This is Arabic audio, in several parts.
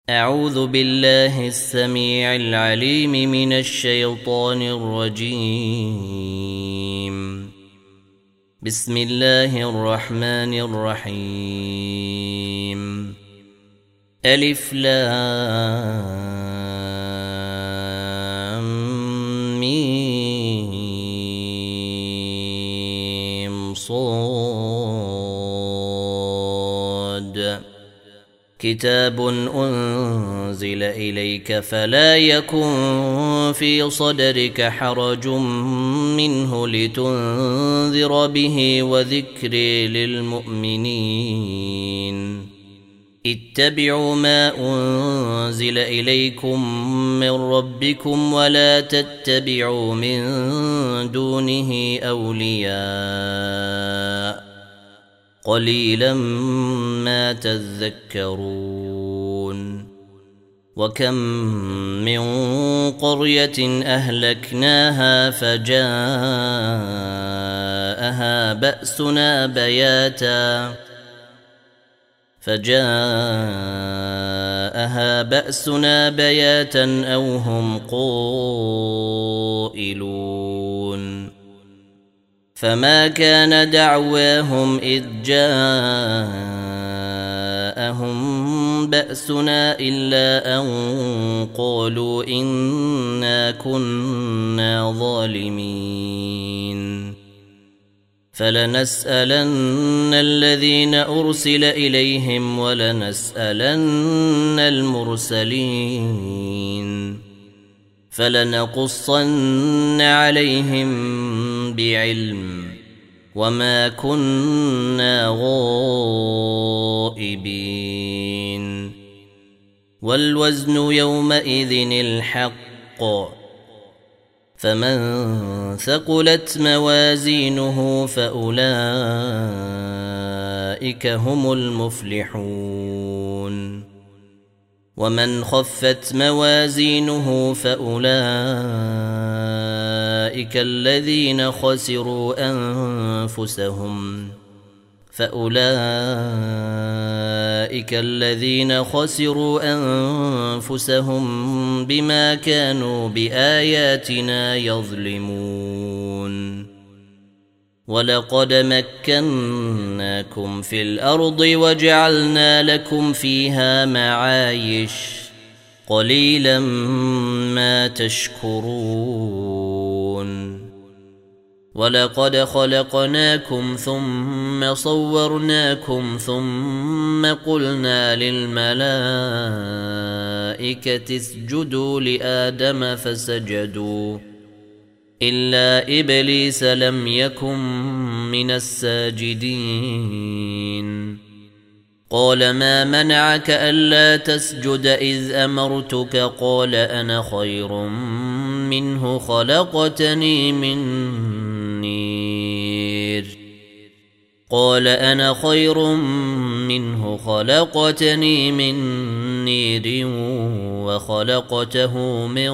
أعوذ بالله السميع العليم من الشيطان الرجيم. بسم الله الرحمن الرحيم. ألف لام ميم صاد. كتاب أنزل إليك فلا يكن في صدرك حرج منه لتنذر به وذكر للمؤمنين. اتبعوا ما أنزل إليكم من ربكم ولا تتبعوا من دونه أولياء قليلا ما تذكرون. وكم من قرية أهلكناها فجاءها بأسنا بياتا أو هم قائلون. فما كان دعواهم إذ جاءهم بأسنا إلا أن قالوا إنا كنا ظالمين. فلنسألن الذين أرسل إليهم ولنسألن المرسلين. فلنقصن عليهم بعلم وما كنا غائبين. والوزن يومئذ الحق. فمن ثقلت موازينه فأولئك هم المفلحون. ومن خفت موازينه فأولئك الذين خسروا أنفسهم بما كانوا بآياتنا يظلمون. ولقد مكناكم في الأرض وجعلنا لكم فيها معايش قليلا ما تشكرون. ولقد خلقناكم ثم صورناكم ثم قلنا للملائكة اسجدوا لآدم فسجدوا إلا إبليس لم يكن من الساجدين. قال ما منعك ألا تسجد إذ أمرتك؟ قال أنا خير منه خلقتني من نير وخلقته من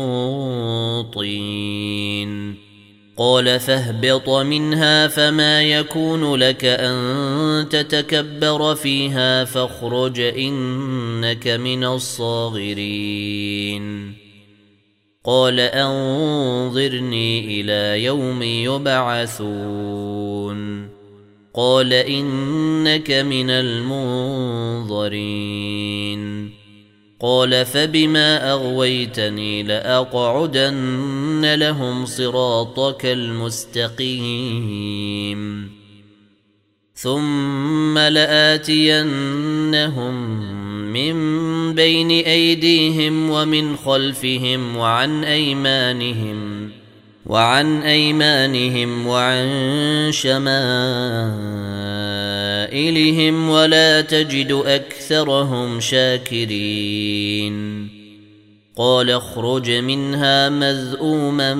طين. قال فاهبط منها فما يكون لك أن تتكبر فيها فاخرج إنك من الصاغرين. قال أنظرني إلى يوم يبعثون. قال إنك من المنظرين. قال فبما أغويتني لأقعدن لهم صراطك المستقيم ثم لآتينهم من بين أيديهم ومن خلفهم وعن أيمانهم وعن شمائلهم ولا تجد أكثرهم شاكرين. قال اخرج منها مذءوما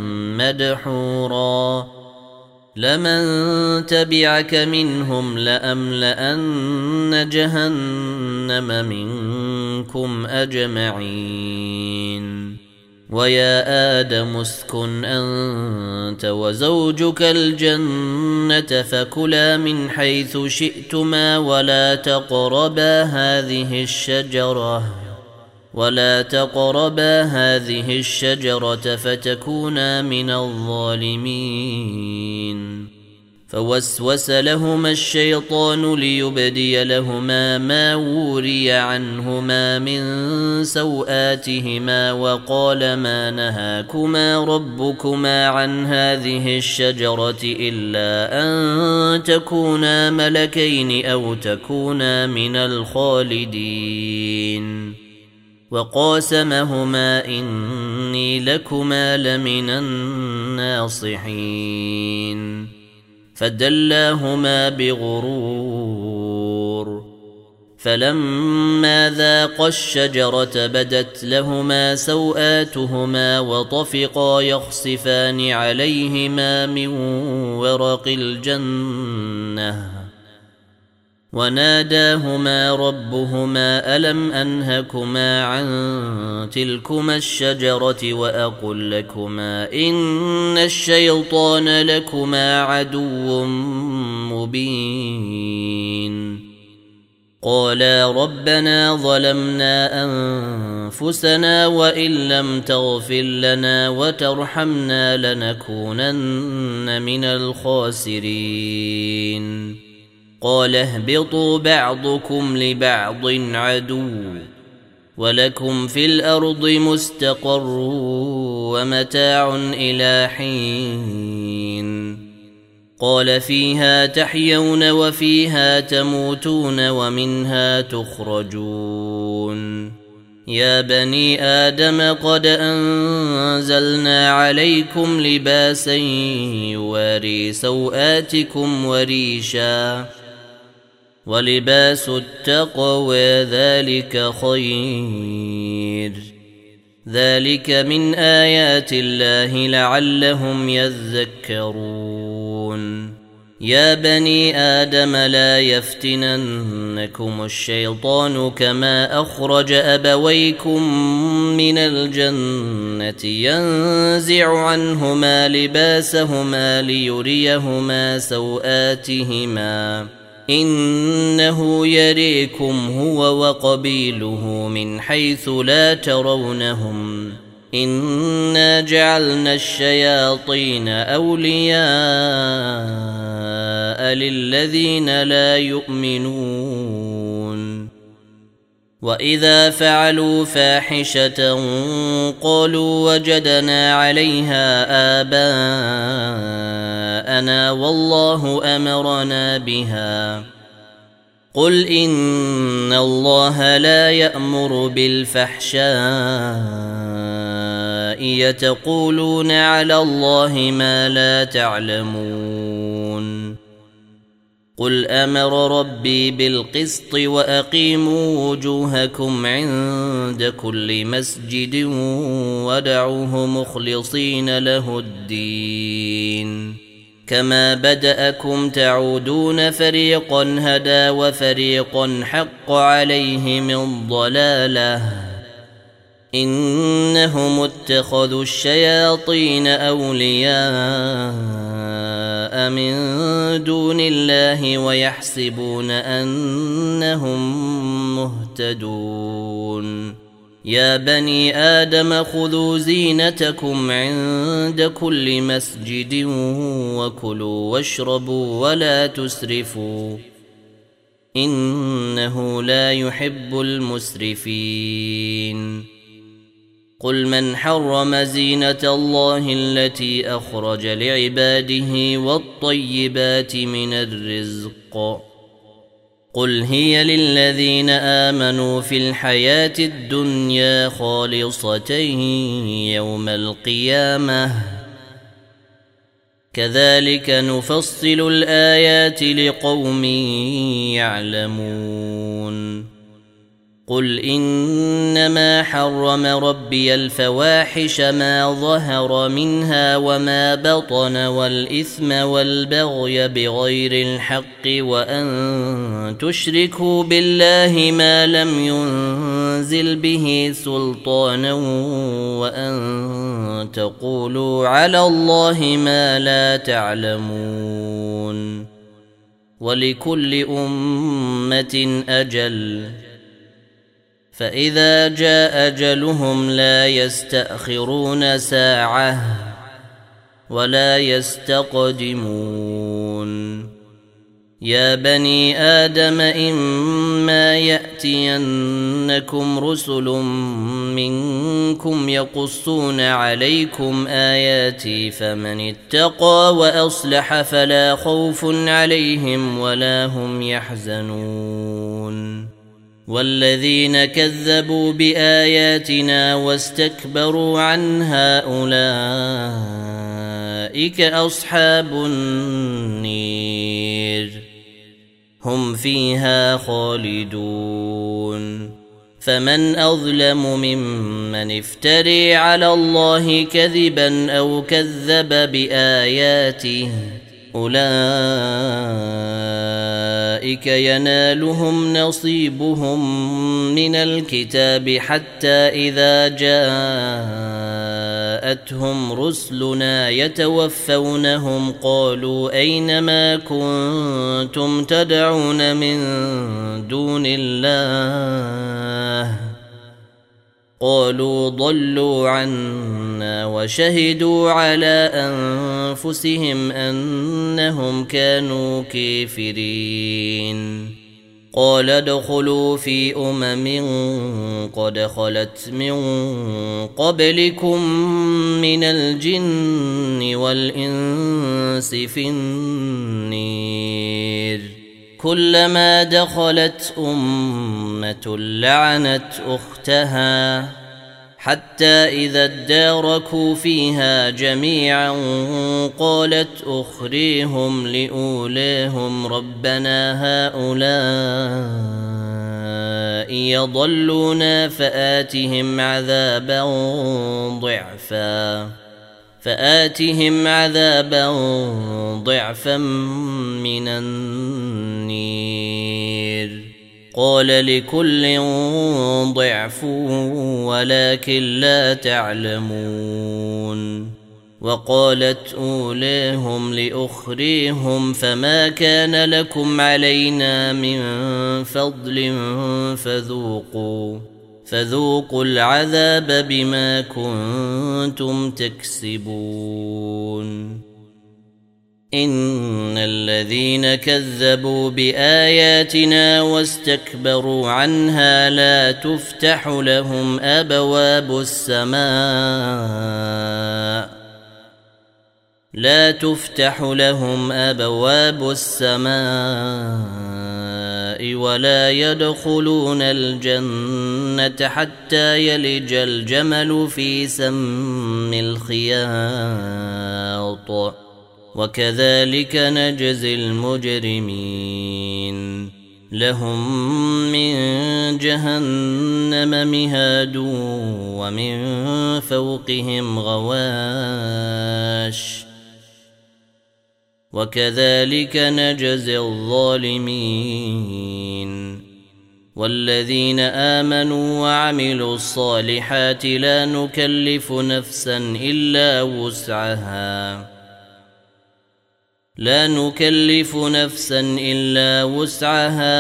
مدحورا لمن تبعك منهم لأملأن جهنم منكم أجمعين. ويا آدم اسكن أنت وزوجك الجنة فكلا من حيث شئتما ولا تقربا هذه الشجرة ولا تقربا هذه الشجرة فتكونا من الظالمين. فوسوس لهما الشيطان ليبدي لهما ما وري عنهما من سوآتهما وقال ما نهاكما ربكما عن هذه الشجرة إلا أن تكونا ملكين أو تكونا من الخالدين. وقاسمهما إني لكما لمن الناصحين. فدلاهما بغرور فلما ذاقا الشجرة بدت لهما سوآتهما وطفقا يخصفان عليهما من ورق الجنة وناداهما ربهما ألم أنهكما عن تلكما الشجرة وأقل لكما إن الشيطان لكما عدو مبين. قالا ربنا ظلمنا أنفسنا وإن لم تغفر لنا وترحمنا لنكونن من الخاسرين. قال اهبطوا بعضكم لبعض عدو ولكم في الأرض مستقر ومتاع إلى حين. قال فيها تحيون وفيها تموتون ومنها تخرجون. يا بني آدم قد أنزلنا عليكم لباسا يواري سوآتكم وريشا ولباس التقوى ذلك خير. ذلك من آيات الله لعلهم يذكرون. يا بني آدم لا يفتننكم الشيطان كما أخرج أبويكم من الجنة ينزع عنهما لباسهما ليريهما سوآتهما إنه يريكم هو وقبيله من حيث لا ترونهم إنا جعلنا الشياطين أولياء للذين لا يؤمنون. وإذا فعلوا فاحشة قالوا وجدنا عليها آباءنا والله أمرنا بها. قل إن الله لا يأمر بالفحشاء يتقولون على الله ما لا تعلمون. قل أمر ربي بالقسط وأقيموا وجوهكم عند كل مسجد ودعوه مخلصين له الدين كما بدأكم تعودون فريقا هدى وفريقا حق عليهم الضلالة إنهم اتخذوا الشياطين أولياء من دون الله ويحسبون أنهم مهتدون. يا بني آدم خذوا زينتكم عند كل مسجد وكلوا واشربوا ولا تسرفوا إنه لا يحب المسرفين. قل من حرم زينة الله التي أخرج لعباده والطيبات من الرزق قل هي للذين آمنوا في الحياة الدنيا خالصة يوم القيامة كذلك نفصل الآيات لقوم يعلمون. قل إنما حرم ربي الفواحش ما ظهر منها وما بطن والإثم والبغي بغير الحق وأن تشركوا بالله ما لم ينزل به سلطانا وأن تقولوا على الله ما لا تعلمون. ولكل أمة أجل فإذا جاء أجلهم لا يستأخرون ساعة ولا يستقدمون. يا بني آدم إما يأتينكم رسل منكم يقصون عليكم آياتي فمن اتقى وأصلح فلا خوف عليهم ولا هم يحزنون. والذين كذبوا بآياتنا واستكبروا عنها أولئك أصحاب النير هم فيها خالدون. فمن أظلم ممن افتري على الله كذبا أو كذب بآياته أولئك ينالهم نصيبهم من الكتاب حتى إذا جاءتهم رسلنا يتوفونهم قالوا أين ما كنتم تدعون من دون الله قالوا ضلوا عنا وشهدوا على أنفسهم أنهم كانوا كافرين. قال ادخلوا في قد خلت من قبلكم من الجن والإنس في النير كلما دخلت أمة لعنت أختها حتى إذا اداركوا فيها جميعا قالت أخريهم لأوليهم ربنا هؤلاء يضلونا فآتهم عذابا ضعفا من النير. قال لكل ضعف ولكن لا تعلمون. وقالت أوليهم لأخريهم فما كان لكم علينا من فضل فذوقوا العذاب بما كنتم تكسبون. إن الذين كذبوا بآياتنا واستكبروا عنها لا تفتح لهم أبواب السماء ولا يدخلون الجنة حتى يلج الجمل في سم الخياط وكذلك نجزي المجرمين. لهم من جهنم مهاد ومن فوقهم غواش وكذلك نجزي الظالمين. والذين آمنوا وعملوا الصالحات لا نكلف نفسا إلا وسعها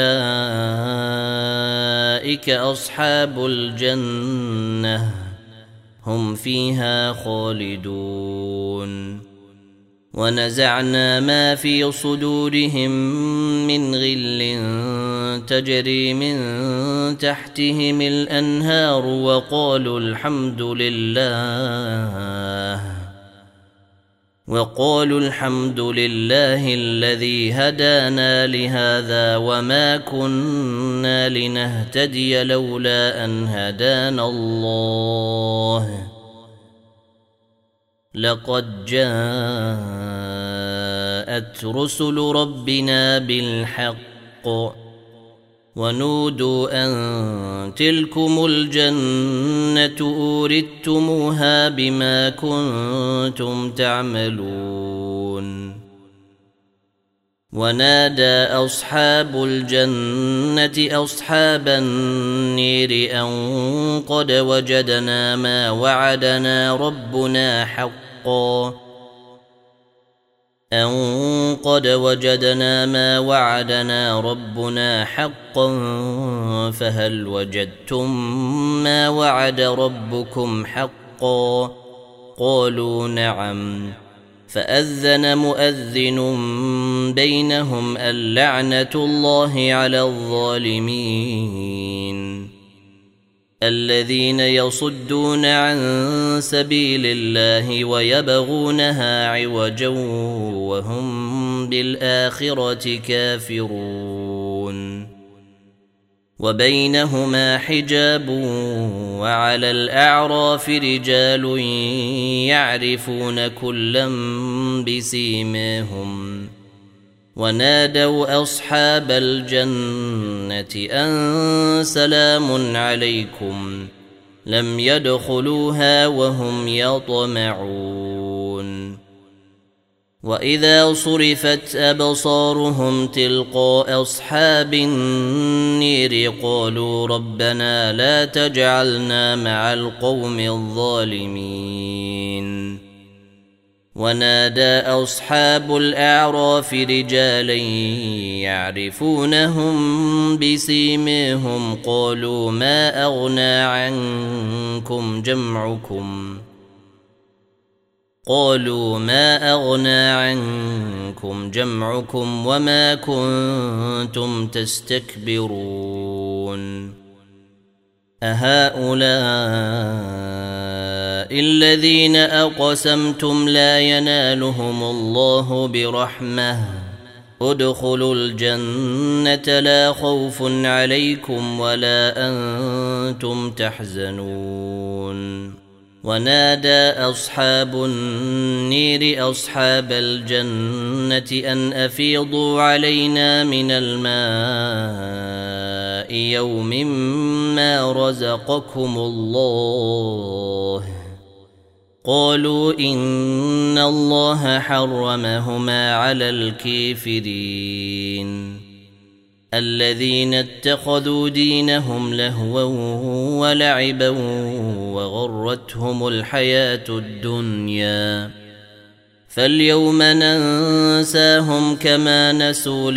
أولئك أصحاب الجنة هم فيها خالدون. ونزعنا ما في صدورهم من غل تجري من تحتهم الأنهار وقالوا الحمد لله الذي هدانا لهذا وما كنا لنهتدي لولا أن هدانا الله لقد جاءت رسل ربنا بالحق ونودوا أن تلكم الجنة أورثتموها بما كنتم تعملون. ونادى أصحاب الجنة أصحاب النير أن قد وجدنا ما وعدنا ربنا حقا قد وجدنا ما وعدنا ربنا حقا فهل وجدتم ما وعد ربكم حقا قالوا نعم فأذن مؤذن بينهم اللعنة الله على الظالمين الذين يصدون عن سبيل الله ويبغونها عوجا وهم بالآخرة كافرون وبينهما حجاب وعلى الأعراف رجال يعرفون كلا بسيماهم ونادوا أصحاب الجنة أن سلام عليكم لم يدخلوها وهم يطمعون وإذا صرفت أبصارهم تلقاء أصحاب النير قالوا ربنا لا تجعلنا مع القوم الظالمين ونادى أصحاب الأعراف رجالا يعرفونهم بسيماهم قالوا ما أغنى عنكم جمعكم وما كنتم تستكبرون أهؤلاء الذين أقسمتم لا ينالهم الله برحمة ادخلوا الجنة لا خوف عليكم ولا أنتم تحزنون ونادى أصحاب النير أصحاب الجنة أن أفيضوا علينا من الماء يوم ما رزقكم الله قالوا إن الله حرمهما على الكافرين الذين اتخذوا دينهم لهوا ولعبا وغرتهم الحياة الدنيا فاليوم ننساهم كما نسوا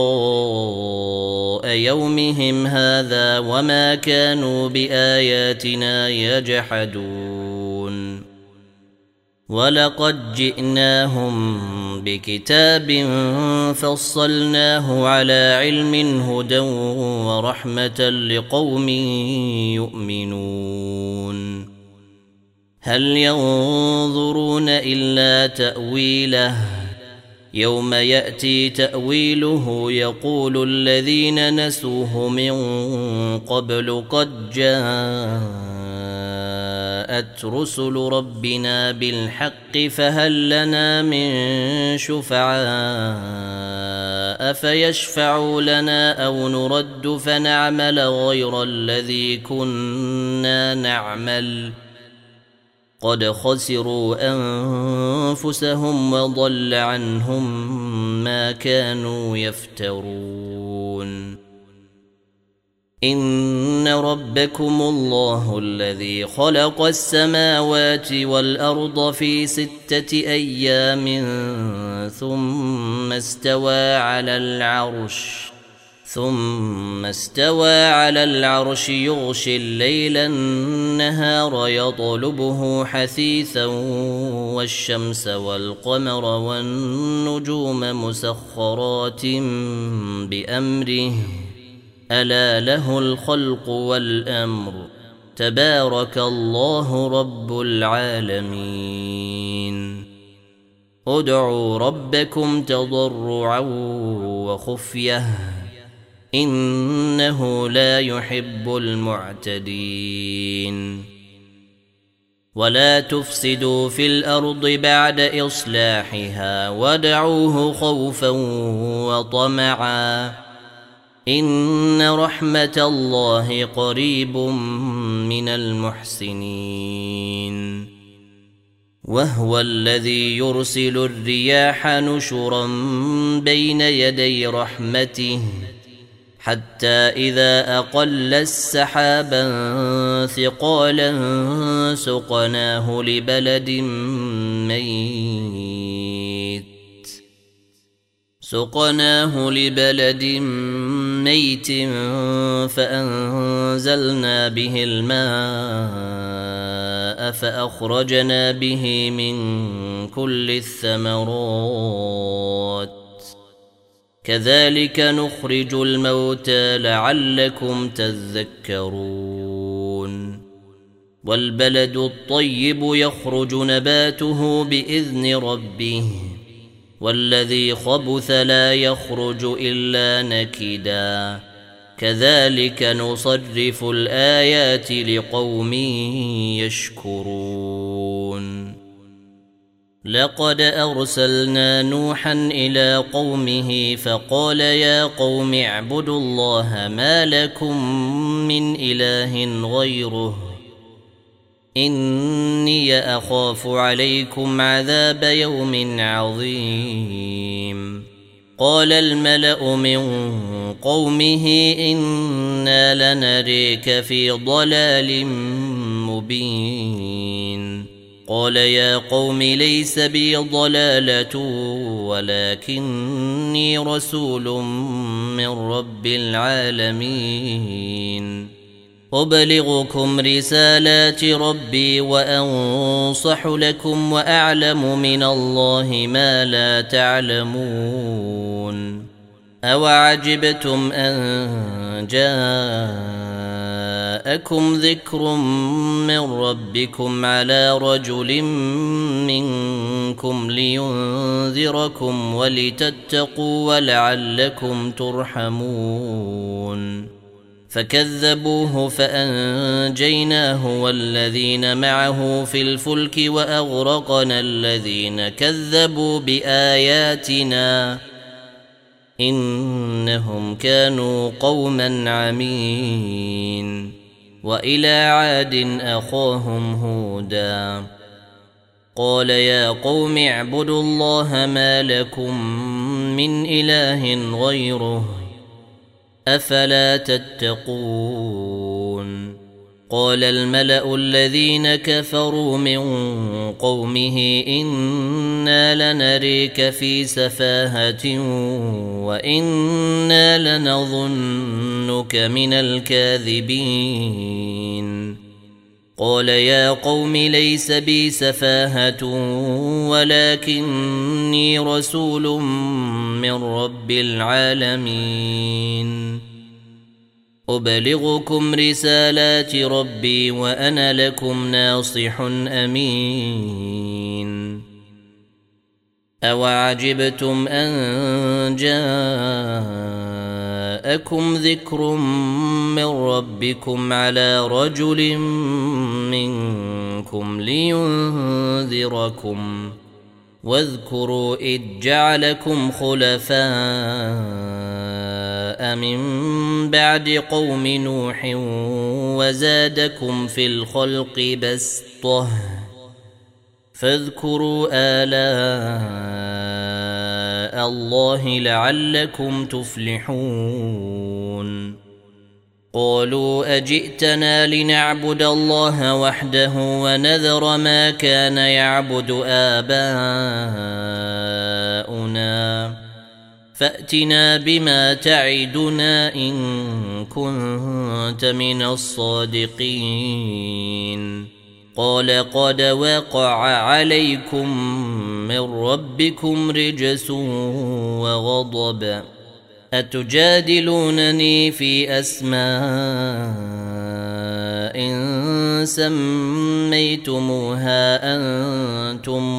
لقاء يومهم هذا وما كانوا بآياتنا يجحدون ولقد جئناهم بكتاب فصلناه على علم هدى ورحمة لقوم يؤمنون هل ينظرون إلا تأويله يوم يأتي تأويله يقول الذين نسوه من قبل قد جاءت رسل ربنا بالحق فهل لنا من شفعاء فيشفعوا لنا أو نرد فنعمل غير الذي كنا نعمل قد خسروا أنفسهم وضل عنهم ما كانوا يفترون إن ربكم الله الذي خلق السماوات والأرض في 6 أيام ثم استوى على العرش يغشي الليل النهار يطلبه حثيثا والشمس والقمر والنجوم مسخرات بأمره ألا له الخلق والأمر تبارك الله رب العالمين ادعوا ربكم تضرعا وخفية إنه لا يحب المعتدين ولا تفسدوا في الأرض بعد إصلاحها وادعوه خوفا وطمعا إن رحمة الله قريب من المحسنين وهو الذي يرسل الرياح نشرا بين يدي رحمته حتى إذا أقل السحابا ثقالا سقناه لبلد ميت سقناه لبلد ميت فأنزلنا به الماء فأخرجنا به من كل الثمرات كذلك نخرج الموتى لعلكم تذكرون والبلد الطيب يخرج نباته بإذن ربه والذي خبث لا يخرج إلا نكدا كذلك نصرف الآيات لقوم يشكرون لقد أرسلنا نوحا إلى قومه فقال يا قوم اعبدوا الله ما لكم من إله غيره إني أخاف عليكم عذاب يوم عظيم قال الملأ من قومه إنا لنريك في ضلال مبين قال يا قوم ليس بي ضلالة ولكني رسول من رب العالمين أبلغكم رسالات ربي وأنصح لكم وأعلم من الله ما لا تعلمون أوعجبتم أن جاءكم ذكر من ربكم على رجل منكم لينذركم ولتتقوا ولعلكم ترحمون فكذبوه فأنجيناه والذين معه في الفلك وأغرقنا الذين كذبوا بآياتنا إنهم كانوا قوما عمين وإلى عاد أخاهم هودا قال يا قوم اعبدوا الله ما لكم من إله غيره أفلا تتقون قال الملأ الذين كفروا من قومه إنا لنريك في سفاهة وإنا لنظنك من الكاذبين قال يا قوم ليس بي سفاهة ولكني رسول من رب العالمين أبلغكم رسالات ربي وأنا لكم ناصح أمين أوعجبتم أن جاءكم ذكر من ربكم على رجل منكم لينذركم واذكروا إذ جعلكم خلفاء من بعد قوم نوح وزادكم في الخلق بسطة فاذكروا آلاء الله لعلكم تفلحون قالوا أجئتنا لنعبد الله وحده ونذر ما كان يعبد آباؤنا فأتنا بما تعدنا إن كنت من الصادقين قال قد وقع عليكم من ربكم رجس وغضب أتجادلونني في أسماء سميتموها أنتم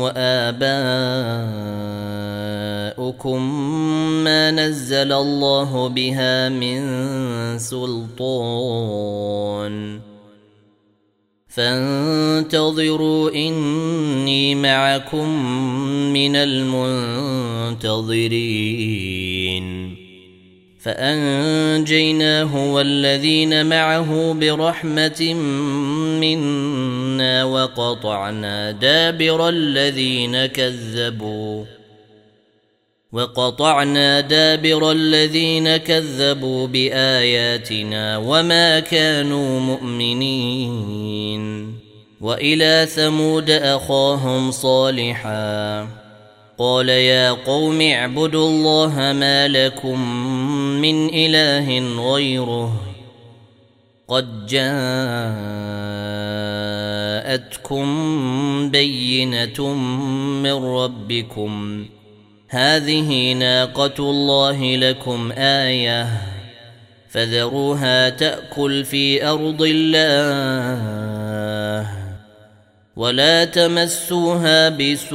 وآباؤكم ما نزل الله بها من سلطان فانتظروا إني معكم من المنتظرين فأنجيناه والذين معه برحمة منا وقطعنا دابر الذين كذبوا بآياتنا وما كانوا مؤمنين وإلى ثمود أخاهم صالحا قال يا قوم اعبدوا الله ما لكم من إله غيره قد جاءتكم بينة من ربكم هذه ناقة الله لكم آية فذروها تأكل في أرض الله ولا تمسوها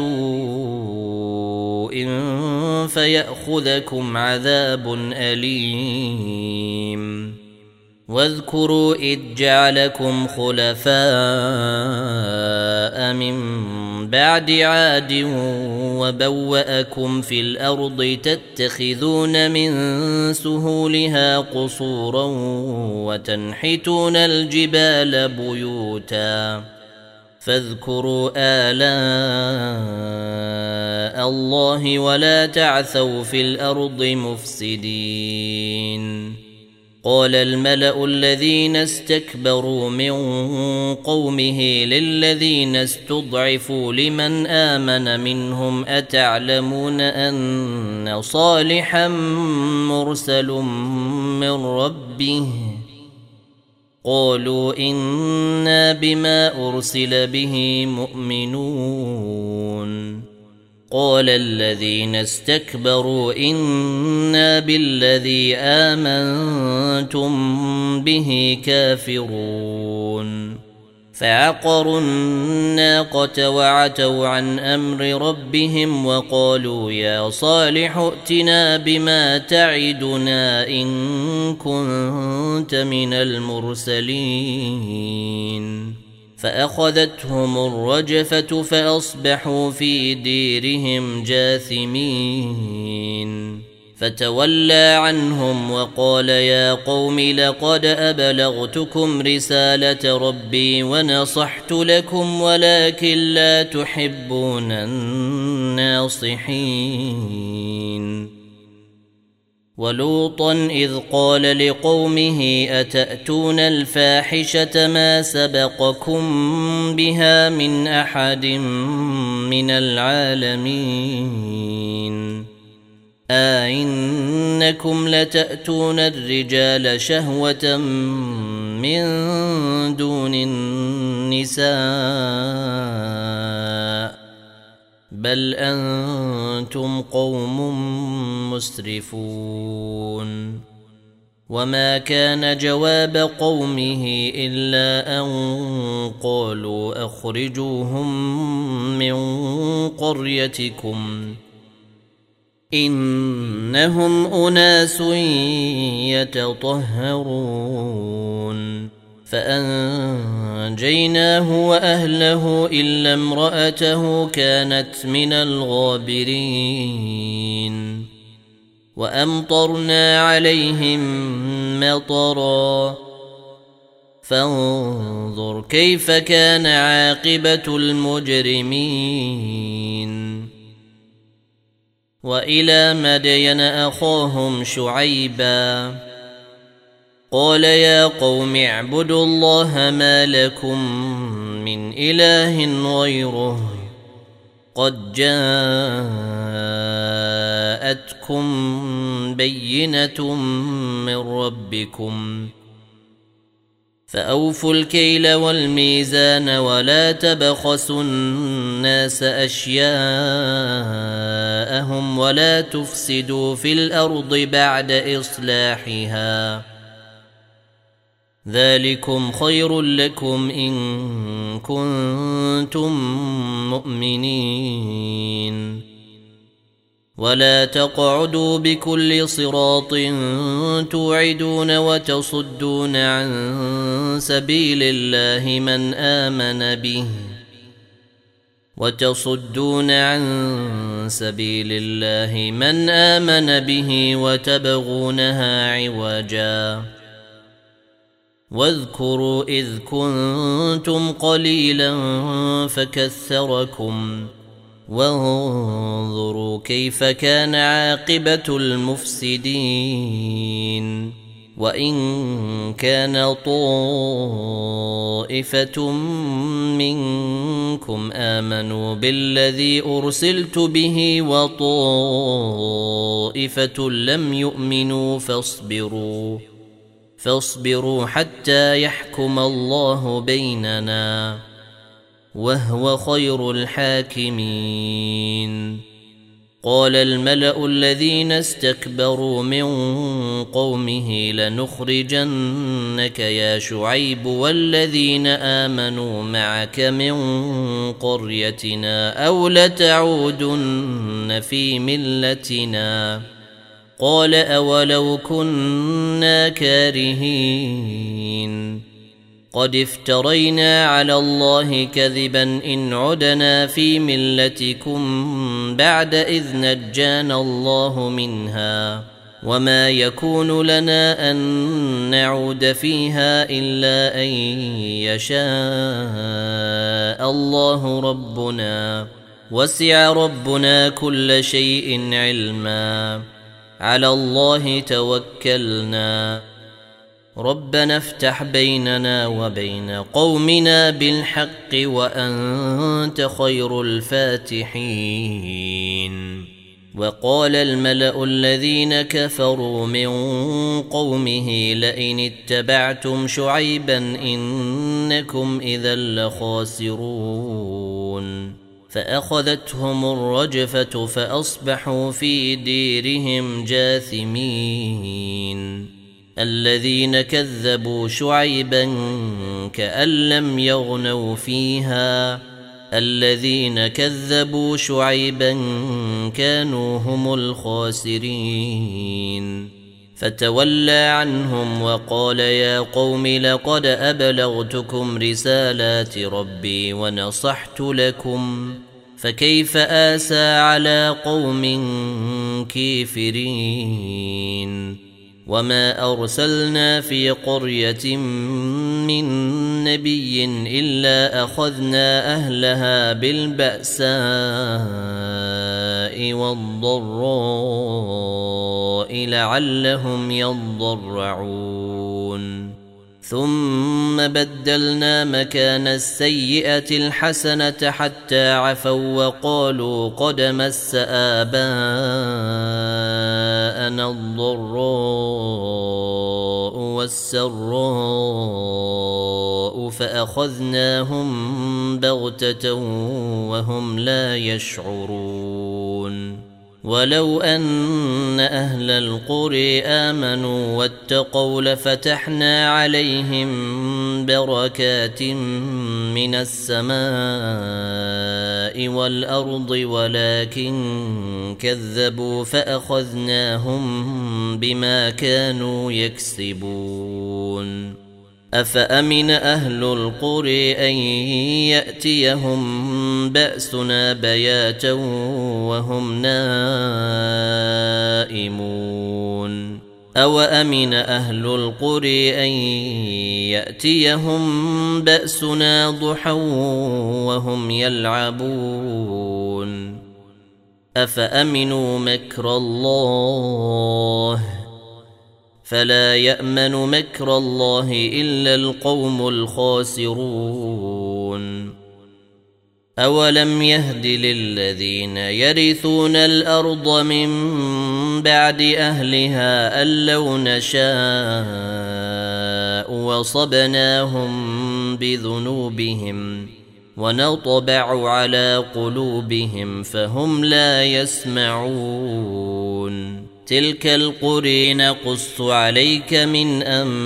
بسوء فيأخذكم عذاب أليم واذكروا إذ جعلكم خلفاء من بعد عاد وبوأكم في الأرض تتخذون من سهولها قصورا وتنحتون الجبال بيوتا فاذكروا آلاء الله ولا تعثوا في الأرض مفسدين قال الملأ الذين استكبروا من قومه للذين استضعفوا لمن آمن منهم أتعلمون أن صالحا مرسل من ربه قالوا إنا بما أرسل به مؤمنون قال الذين استكبروا إنا بالذي آمنتم به كافرون فعقروا الناقة وعتوا عن أمر ربهم وقالوا يا صالح ائتنا بما تعدنا إن كنت من المرسلين فأخذتهم الرجفة فأصبحوا في ديرهم جاثمين فتولى عنهم وقال يا قوم لقد أبلغتكم رسالة ربي ونصحت لكم ولكن لا تحبون الناصحين ولوطا إذ قال لقومه أتأتون الفاحشة ما سبقكم بها من أحد من العالمين أئنكم لتأتون الرجال شهوة من دون النساء بل أنتم قوم مسرفون وما كان جواب قومه إلا أن قالوا أخرجوهم من قريتكم إنهم أناس يتطهرون فأنجيناه وأهله إلا امرأته كانت من الغابرين وأمطرنا عليهم مطرا فانظر كيف كان عاقبة المجرمين وإلى مدين أخاهم شعيبا قال يا قوم اعبدوا الله ما لكم من إله غيره قد جاءتكم بينة من ربكم فأوفوا الكيل والميزان ولا تبخسوا الناس أشياءهم ولا تفسدوا في الأرض بعد إصلاحها ذلكم خير لكم إن كنتم مؤمنين ولا تقعدوا بكل صراط توعدون وتصدون عن سبيل الله من آمن به وتبغونها عوجا واذكروا إذ كنتم قليلا فكثركم وانظروا كيف كان عاقبة المفسدين وإن كان طائفة منكم منكم آمنوا بالذي أرسلت به وطائفة لم يؤمنوا فاصبروا حتى يحكم الله بيننا وهو خير الحاكمين. قال الملأ الذين استكبروا من قومه لنخرجنك يا شعيب والذين آمنوا معك من قريتنا أو لتعودن في ملتنا. قال أولو كنا كارهين قد افترينا على الله كذبا إن عدنا في ملتكم بعد إذ نجانا الله منها وما يكون لنا أن نعود فيها إلا أن يشاء الله ربنا وسع ربنا كل شيء علما على الله توكلنا ربنا افتح بيننا وبين قومنا بالحق وأنت خير الفاتحين. وقال الملأ الذين كفروا من قومه لئن اتبعتم شعيبا إنكم إذا لخاسرون فأخذتهم الرجفة فأصبحوا في ديرهم جاثمين. الذين كذبوا شعيبا كأن لم يغنوا فيها الذين كذبوا شعيبا كانوا هم الخاسرين. فتولى عنهم وقال يا قوم لقد أبلغتكم رسالات ربي ونصحت لكم فكيف آسى على قوم كافرين. وما أرسلنا في قرية من نبي إلا أخذنا أهلها بالبأساء والضراء لعلهم يضرعون ثم بدلنا مكان السيئة الحسنة حتى عفوا وقالوا قد مس آباءنا الضراء والسراء فأخذناهم بغتة وهم لا يشعرون. ولو أن أهل القرى آمنوا واتقوا لفتحنا عليهم بركات من السماء والأرض ولكن كذبوا فأخذناهم بما كانوا يكسبون. أفأمن أهل القرى أن يأتيهم بأسنا بياتا وهم نائمون أو أمن أهل القرى أن يأتيهم بأسنا ضحى وهم يلعبون أفأمنوا مكر الله فلا يأمن مكر الله إلا القوم الخاسرون. أولم يهد للذين يرثون الأرض من بعد أهلها أن لو نشاء وصبناهم بذنوبهم ونطبع على قلوبهم فهم لا يسمعون. تلك القرى نقص عليك من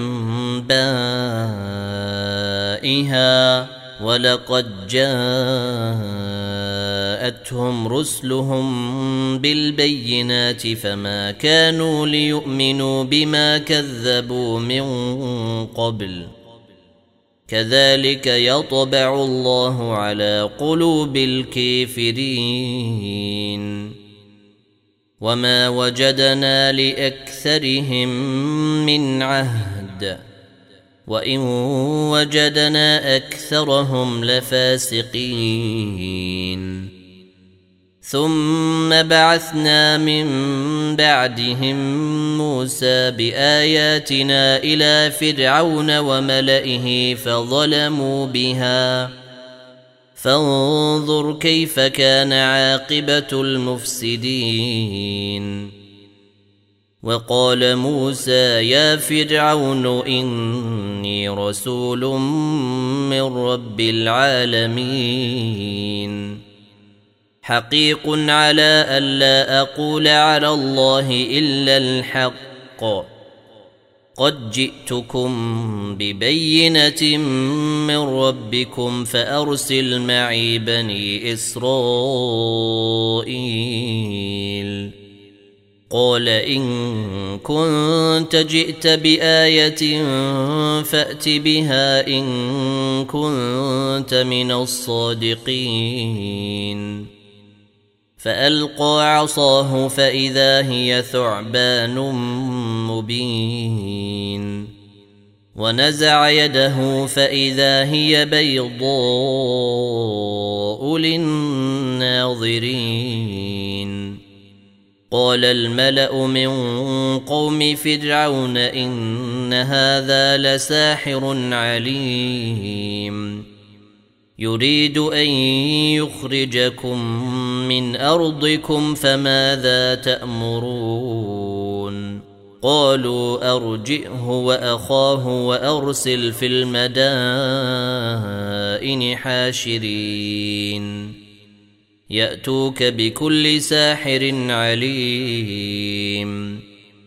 أنبائها ولقد جاءتهم رسلهم بالبينات فما كانوا ليؤمنوا بما كذبوا من قبل كذلك يطبع الله على قلوب الكافرين. وما وجدنا لأكثرهم من عهد وإن وجدنا أكثرهم لفاسقين. ثم بعثنا من بعدهم موسى بآياتنا إلى فرعون وملئه فانظر كيف كان عاقبة المفسدين. وقال موسى يا فرعون إني رسول من رب العالمين حقيق على ألا أقول على الله إلا الحق قد جئتكم ببينة من ربكم فأرسل معي بني إسرائيل. قال إن كنت جئت بآية فأت بها إن كنت من الصادقين. فألقى عصاه فإذا هي ثعبان مبين ونزع يده فإذا هي بيضاء للناظرين. قال الملأ من قوم فرعون إن هذا لساحر عليم يريد أن يخرجكم من أرضكم فماذا تأمرون؟ قالوا أرجئه وأخاه وأرسل في المدائن حاشرين يأتوك بكل ساحر عليم.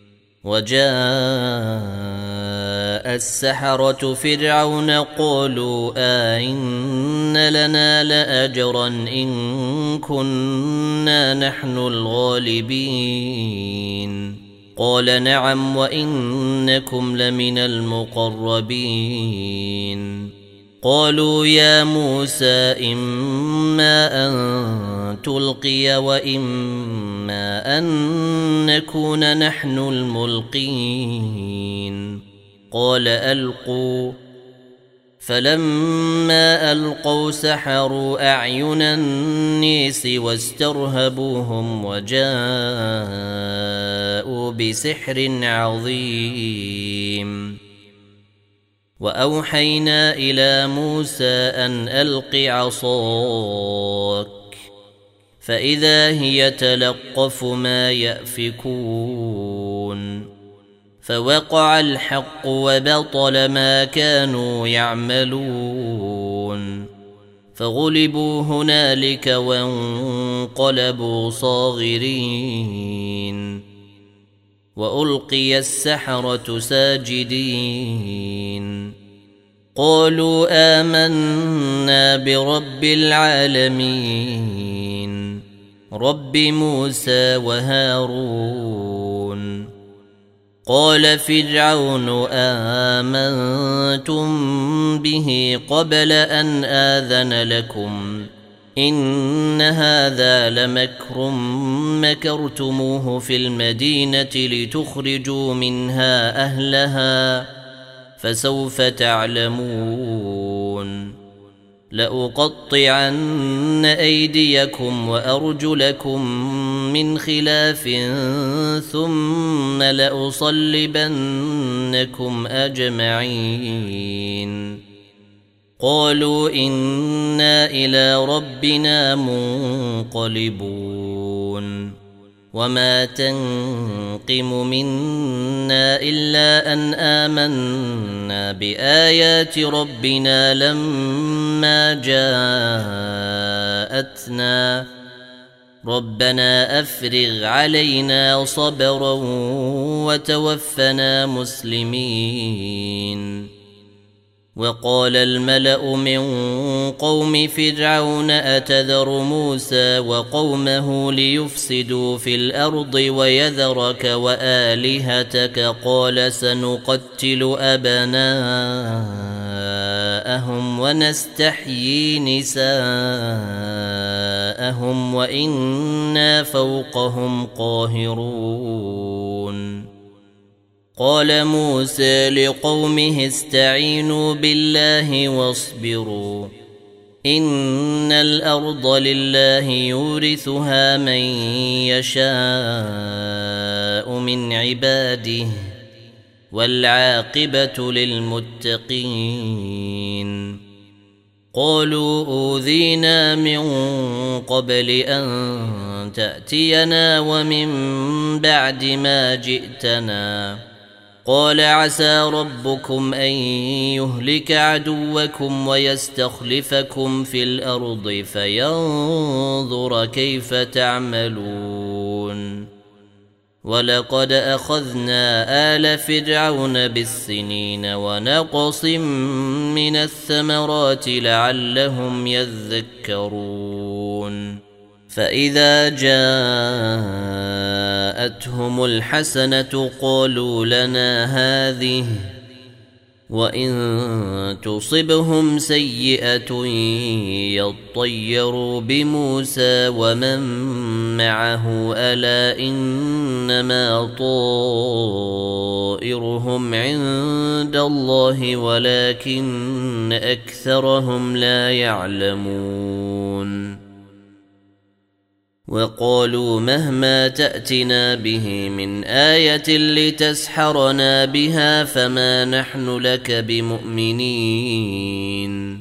وجاء السحرة فرعون قالوا آئن لنا لأجرا إن كنا نحن الغالبين. قال نعم وإنكم لمن المقربين. قالوا يا موسى إما أن تلقي وإما أن نكون نحن الملقين. قال ألقوا. فلما ألقوا سحروا أعين الناس واسترهبوهم وجاءوا بسحر عظيم. وأوحينا إلى موسى أن ألق عصاك فإذا هي تلقف ما يأفكون. فوقع الحق وبطل ما كانوا يعملون. فغلبوا هنالك وانقلبوا صاغرين. وألقي السحرة ساجدين. قالوا آمنا برب العالمين رب موسى وهارون. قال فرعون آمنتم به قبل أن آذن لكم إن هذا لمكر مكرتموه في المدينة لتخرجوا منها أهلها فسوف تعلمون. لأقطعن أيديكم وأرجلكم من خلاف ثم لأصلبنكم أجمعين. قالوا إنا إلى ربنا منقلبون. وما تنقم منا إلا أن آمنا بآيات ربنا لما جاءتنا ربنا أفرغ علينا صبرا وتوفنا مسلمين. وقال الملأ من قوم فرعون أتذر موسى وقومه ليفسدوا في الأرض ويذرك وآلهتك قال سنقتل أبناءهم ونستحيي نساءهم وإنا فوقهم قاهرون. قال موسى لقومه استعينوا بالله واصبروا إن الأرض لله يورثها من يشاء من عباده والعاقبة للمتقين. قالوا أوذينا من قبل أن تأتينا ومن بعد ما جئتنا قال عسى ربكم أن يهلك عدوكم ويستخلفكم في الأرض فينظر كيف تعملون ولقد أخذنا آل فرعون بالسنين ونقص من الثمرات لعلهم يذكرون فإذا جاءتهم الحسنة قالوا لنا هذه وإن تصبهم سيئة يطيروا بموسى ومن معه ألا إنما طائرهم عند الله ولكن أكثرهم لا يعلمون وقالوا مهما تأتنا به من آية لتسحرنا بها فما نحن لك بمؤمنين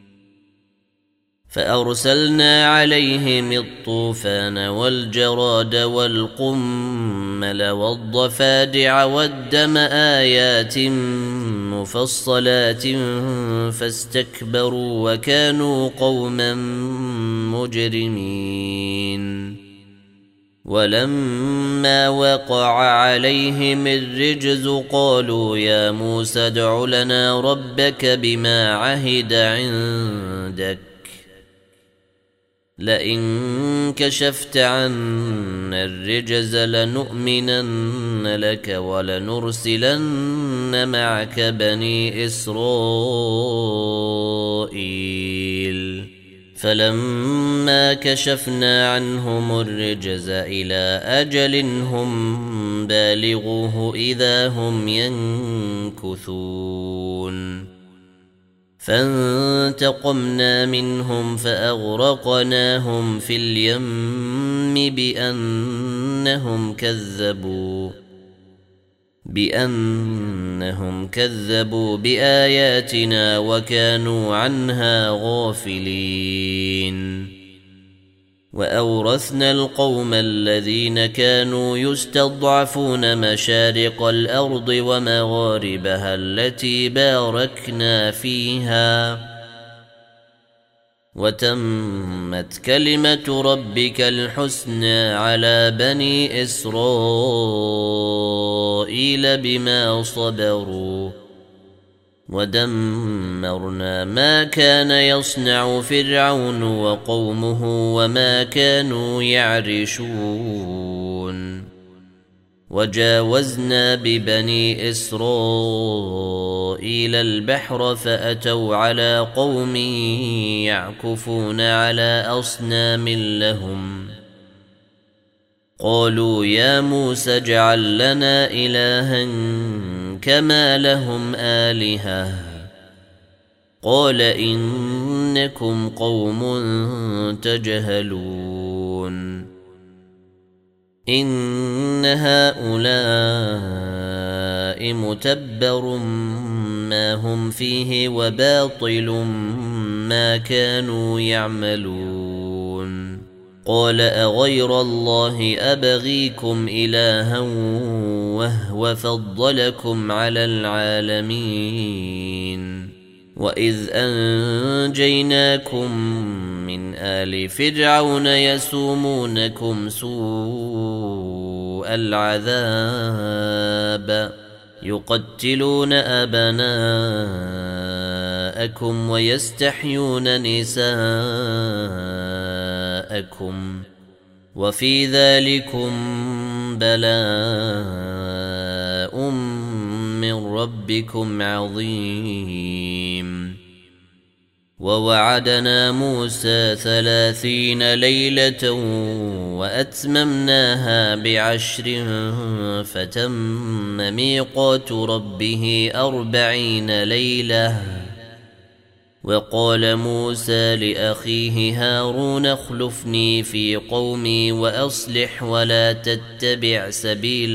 فأرسلنا عليهم الطوفان والجراد والقمل والضفادع والدم آيات مفصلات فاستكبروا وكانوا قوما مجرمين ولما وقع عليهم الرجز قالوا يا موسى ادع لنا ربك بما عهد عندك لئن كشفت عنا الرجز لنؤمنن لك ولنرسلن معك بني إسرائيل فلما كشفنا عنهم الرجز إلى أجل هم بالغوه إذا هم ينكثون فانتقمنا منهم فأغرقناهم في اليم بأنهم كذبوا بآياتنا وكانوا عنها غافلين وأورثنا القوم الذين كانوا يستضعفون مشارق الأرض ومغاربها التي باركنا فيها وتمت كلمة ربك الحسنى على بني إسرائيل بما صبروا ودمرنا ما كان يصنع فرعون وقومه وما كانوا يعرشون وجاوزنا ببني إسرائيل البحر فأتوا على قوم يعكفون على أصنام لهم قالوا يا موسى اجعل لنا إلها كما لهم آلهة قال إنكم قوم تجهلون إن هؤلاء متبر ما هم فيه وباطل ما كانوا يعملون قال أغير الله أبغيكم إلها وهو فضلكم على العالمين وإذ أنجيناكم من آل فرعون يسومونكم سوء العذاب يقتلون أبناءكم ويستحيون نساءكم وفي ذلكم بلاء من ربكم عظيم ووعدنا موسى 30 ليلة وأتممناها ب10 فتم ميقات ربه 40 ليلة وقال موسى لأخيه هارون اخلفني في قومي وأصلح ولا تتبع سبيل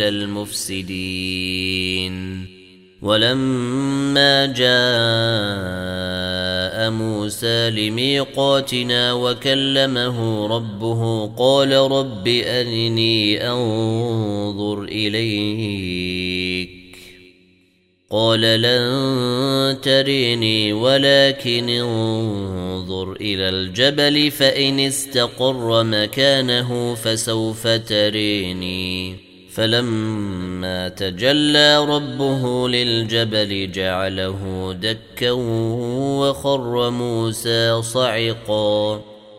المفسدين ولما جاء جاء موسى لميقاتنا وكلمه ربه قال رب أرني أنظر إليك قال لن تريني ولكن انظر إلى الجبل فإن استقر مكانه فسوف تريني فلما تجلى ربه للجبل جعله دكا وخر موسى صعقا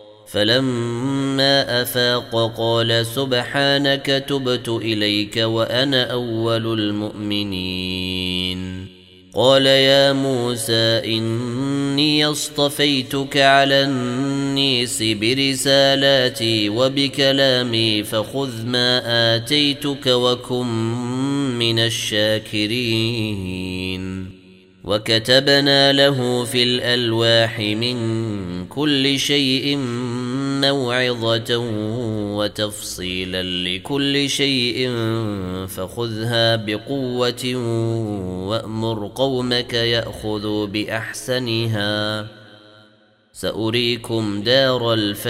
فلما أفاق قال سبحانك تبت إليك وأنا أول المؤمنين قال يا موسى إني اصطفيتك على الناس برسالاتي وبكلامي فخذ ما آتيتك وكن من الشاكرين وكتبنا له في الألواح من كل شيء موعظة وتفصيلا لكل شيء فخذها بقوة وأمر قومك يأخذوا بأحسنها سأريكم دار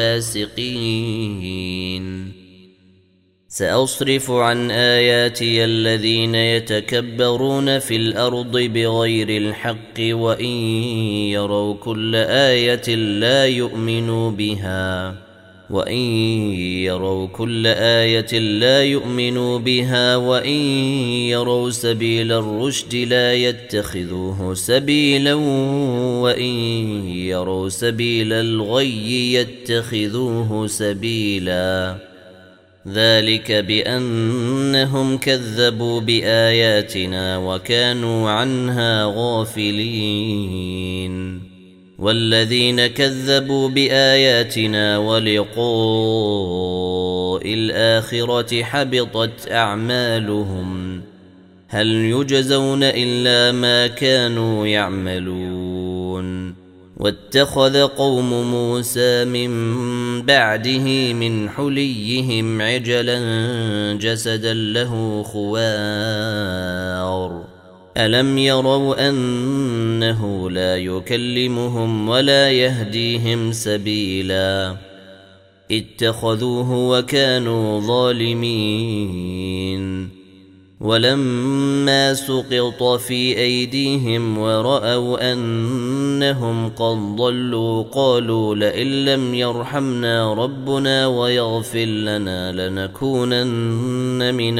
الفاسقين سأصرف عن آياتي الذين يتكبرون في الأرض بغير الحق وإن يروا كل آية لا يؤمنوا بها وإن يروا سبيل الرشد لا يتخذوه سبيلا وإن يروا سبيل الغي يتخذوه سبيلا ذلك بأنهم كذبوا بآياتنا وكانوا عنها غافلين والذين كذبوا بآياتنا ولقاء الآخرة حبطت أعمالهم هل يجزون إلا ما كانوا يعملون واتخذ قوم موسى من بعده من حليهم عجلا جسدا له خوار ألم يروا أنه لا يكلمهم ولا يهديهم سبيلا اتخذوه وكانوا ظالمين ولما سقط في أيديهم ورأوا أنهم قد ضلوا قالوا لئن لم يرحمنا ربنا ويغفر لنا لنكونن من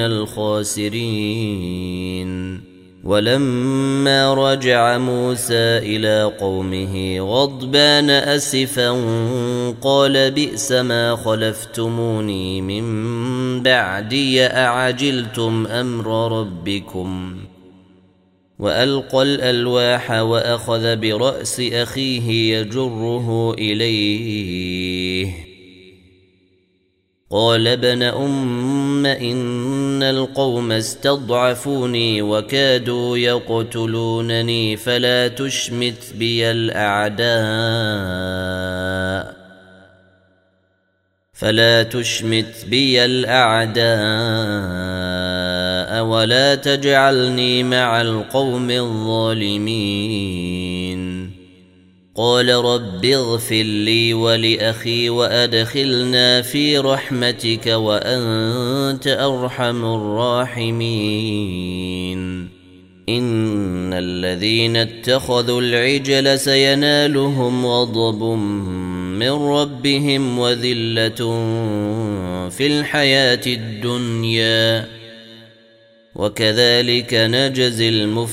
الخاسرين ولما رجع موسى إلى قومه غضبان أسفا قال بئس ما خلفتموني من بعدي أعجلتم أمر ربكم وألقى الألواح وأخذ برأس أخيه يجره إليه قال ابن أم إن القوم استضعفوني وكادوا يقتلونني فلا تشمت بي الأعداء ولا تجعلني مع القوم الظالمين قال رب اغفر لي ولأخي وأدخلنا في رحمتك وأنت أرحم الراحمين إن الذين اتخذوا العجل سينالهم غضب من ربهم وذلة في الحياة الدنيا وكذلك نجزي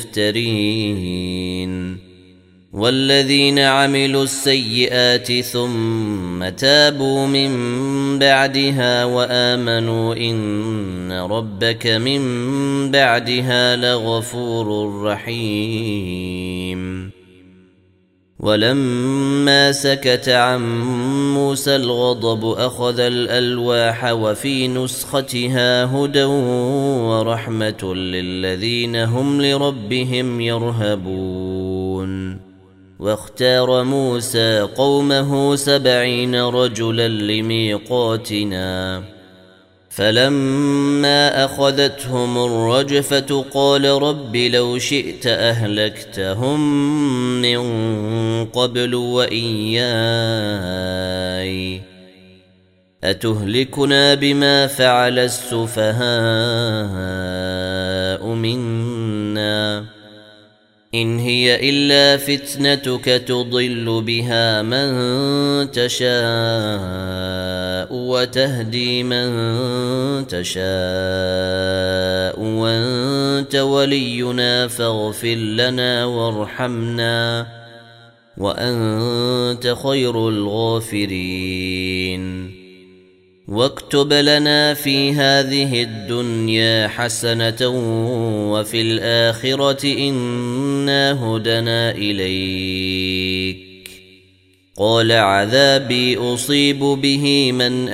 المفترين والذين عملوا السيئات ثم تابوا من بعدها وآمنوا إن ربك من بعدها لغفور رحيم ولما سكت عن موسى الغضب أخذ الألواح وفي نسختها هدى ورحمة للذين هم لربهم يرهبون واختار موسى قومه 70 رجلا لميقاتنا فلما أخذتهم الرجفة قال رب لو شئت أهلكتهم من قبل وإياي أتهلكنا بما فعل السفهاء منا إن هي إلا فتنتك تضل بها من تشاء وتهدي من تشاء وأنت ولينا فاغفر لنا وارحمنا وأنت خير الغافرين واكتب لنا في هذه الدنيا حسنة وفي الآخرة إنا هدنا إليك قال عذابي أصيب به من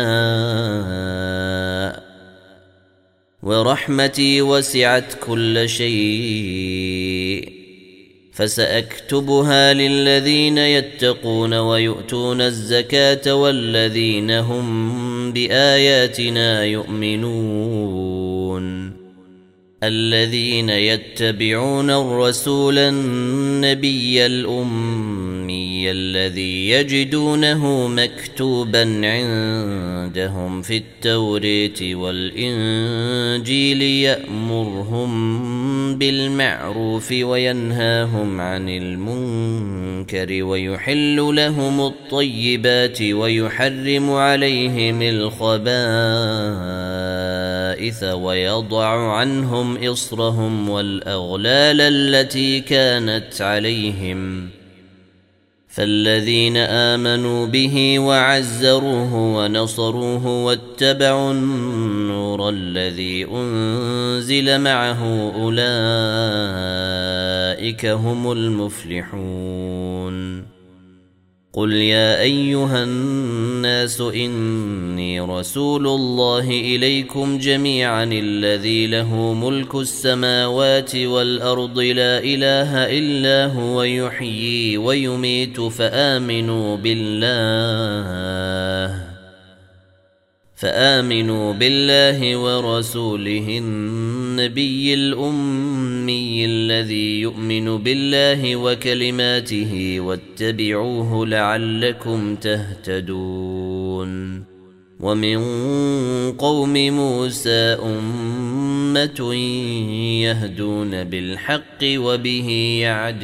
أشاء ورحمتي وسعت كل شيء فسأكتبها للذين يتقون ويؤتون الزكاة والذين هم بآياتنا يؤمنون الذين يتبعون الرسول النبي الأمي الذي يجدونه مكتوبا عندهم في التوراة والإنجيل يأمرهم بالمعروف وينهاهم عن المنكر ويحل لهم الطيبات ويحرم عليهم الخبائث ويضع عنهم إصرهم والأغلال التي كانت عليهم فالذين آمنوا به وعزروه ونصروه واتبعوا النور الذي أنزل معه أولئك هم المفلحون قل يا أيها الناس إني رسول الله إليكم جميعا الذي له ملك السماوات والأرض لا إله إلا هو يحيي ويميت فآمنوا بالله ورسوله النبي الأمي الذي يؤمن بالله وكلماته واتبعوه لعلكم تهتدون ومن قوم موسى أمة يهدون بالحق وبه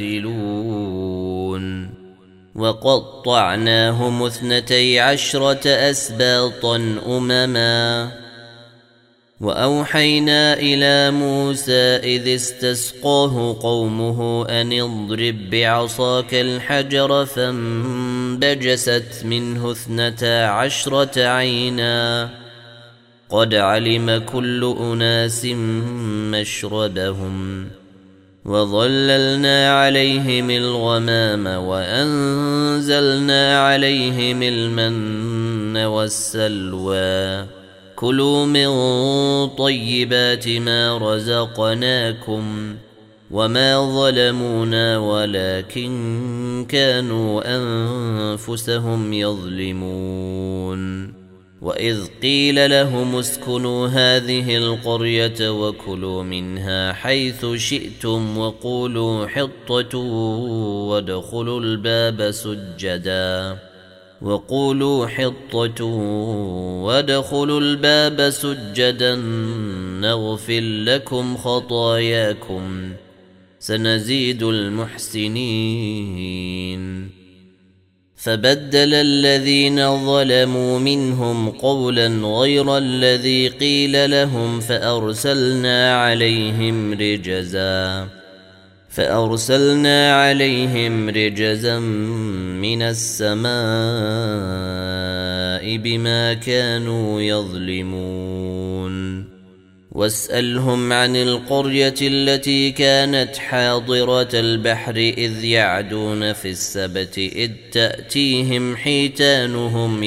يعدلون وقطعناهم 12 أسباطا أمما وأوحينا إلى موسى إذ استسقاه قومه أن اضرب بعصاك الحجر فانبجست منه 12 عينا قد علم كل أناس مشربهم وظللنا عليهم الغمام وأنزلنا عليهم المن والسلوى كلوا من طيبات ما رزقناكم وما ظلمونا ولكن كانوا أنفسهم يظلمون وإذ قيل لهم اسكنوا هذه القرية وكلوا منها حيث شئتم وقولوا حطة وادخلوا الباب سجدا نغفر لكم خطاياكم سنزيد المحسنين فبدل الذين ظلموا منهم قولا غير الذي قيل لهم فأرسلنا عليهم رجزا من السماء بما كانوا يظلمون واسألهم عن القرية التي كانت حاضرة البحر إذ يعدون في السبت إذ تأتيهم حيتانهم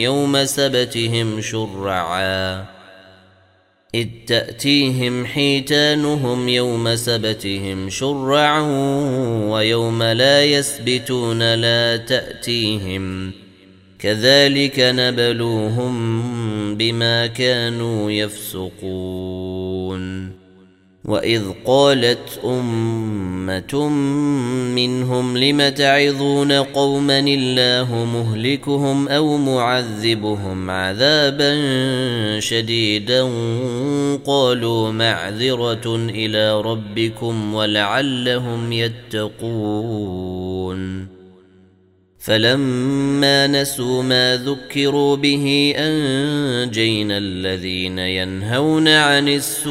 يوم سبتهم شرعا ويوم لا يسبتون لا تأتيهم كذلك نبلوهم بما كانوا يفسقون وإذ قالت أمة منهم لم تعظون قوما الله مهلكهم أو معذبهم عذابا شديدا قالوا معذرة إلى ربكم ولعلهم يتقون فلما نسوا ما ذكروا به أنجينا الذين ينهون عن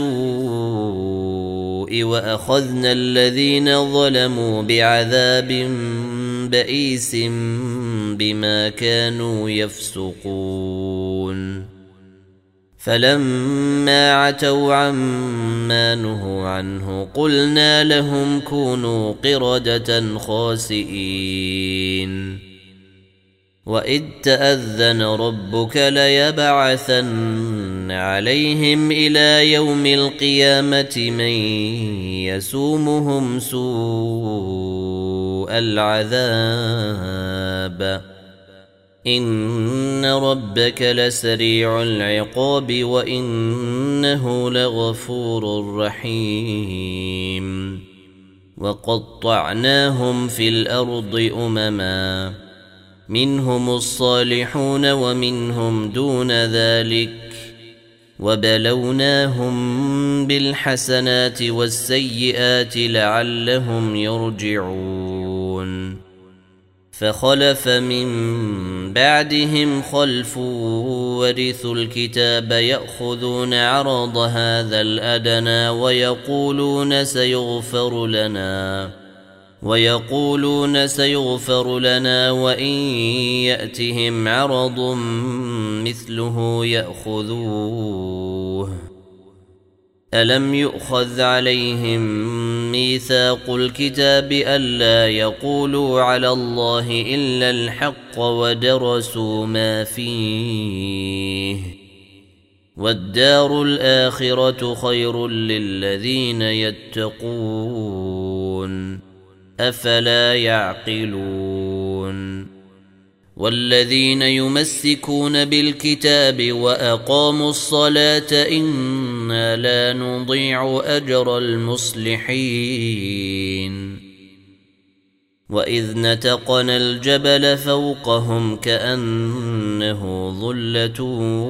السوء وأخذنا الذين ظلموا بعذاب بئيس بما كانوا يفسقون فلما عتوا عما نهوا عنه قلنا لهم كونوا قردة خاسئين وإذ تأذن ربك ليبعثن عليهم إلى يوم القيامة من يسومهم سوء العذاب إن ربك لسريع العقاب وإنه لغفور رحيم وقطعناهم في الأرض أمما منهم الصالحون ومنهم دون ذلك وبلوناهم بالحسنات والسيئات لعلهم يرجعون فخلف من بعدهم خلف ورثوا الكتاب يأخذون عرض هذا الأدنى ويقولون سيغفر لنا وإن يأتهم عرض مثله يأخذوه ألم يؤخذ عليهم ميثاق الكتاب ألا يقولوا على الله إلا الحق ودرسوا ما فيه والدار الآخرة خير للذين يتقون أفلا يعقلون والذين يمسكون بالكتاب وأقاموا الصلاة إنا لا نضيع أجر المصلحين وإذ نتقنا الجبل فوقهم كأنه ظلة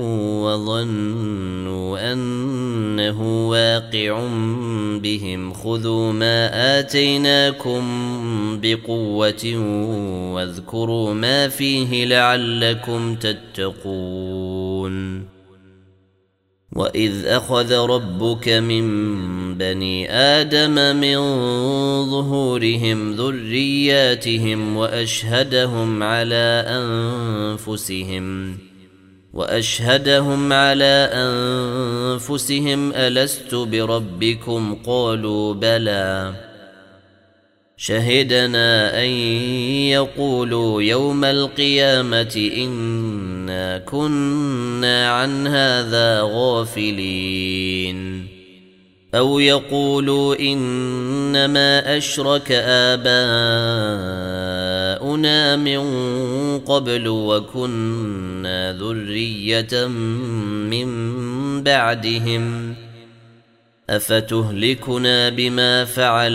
وظنوا أنه واقع بهم خذوا ما آتيناكم بقوة واذكروا ما فيه لعلكم تتقون وإذ أخذ ربك من بني آدم من ظهورهم ذرياتهم وأشهدهم على أنفسهم ألست بربكم قالوا بلى شهدنا أن يقولوا يوم القيامة إنا كنا عن هذا غافلين أو يقولوا إنما أشرك آباؤنا من قبل وكنا ذرية من بعدهم أفتهلكنا بما فعل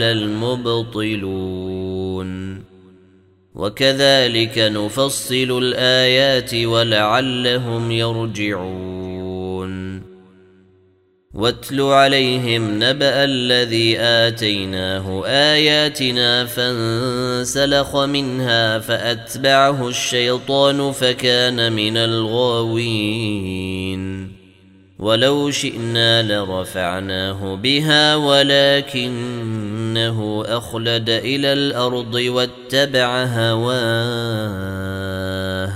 المبطلون وكذلك نفصل الآيات ولعلهم يرجعون واتل عليهم نبأ الذي آتيناه آياتنا فانسلخ منها فأتبعه الشيطان فكان من الغاوين ولو شئنا لرفعناه بها ولكنه أخلد إلى الأرض واتبع هواه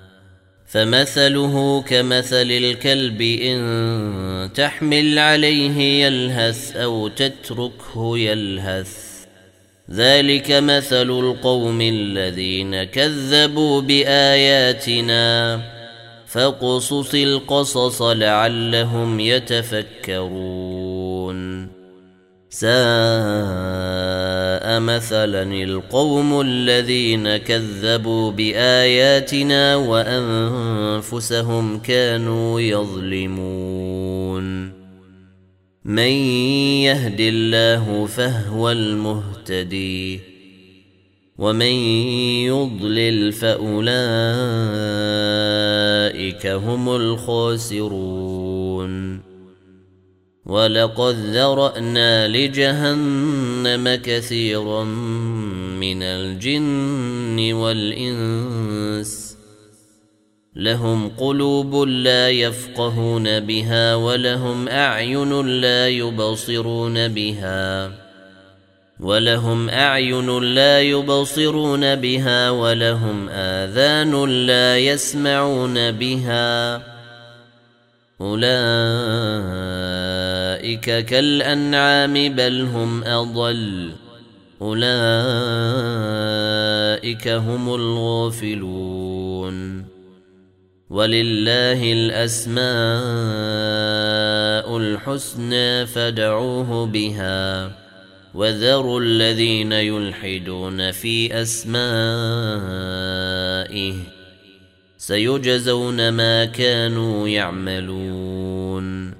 فمثله كمثل الكلب إن تحمل عليه يلهث أو تتركه يلهث ذلك مثل القوم الذين كذبوا بآياتنا فاقصص القصص لعلهم يتفكرون ساء ساء مثلا القوم الذين كذبوا بآياتنا وأنفسهم كانوا يظلمون من يهد الله فهو المهتدي ومن يضلل فأولئك هم الخاسرون ولقد ذرأنا لجهنم كثيرا من الجن والإنس لهم قلوب لا يفقهون بها ولهم أعين لا يبصرون بها ولهم آذان لا يسمعون بها أولئك كالأنعام بل هم أضل أولئك هم الغافلون ولله الأسماء الحسنى فادعوه بها وذروا الذين يلحدون في أسمائه سيجزون ما كانوا يعملون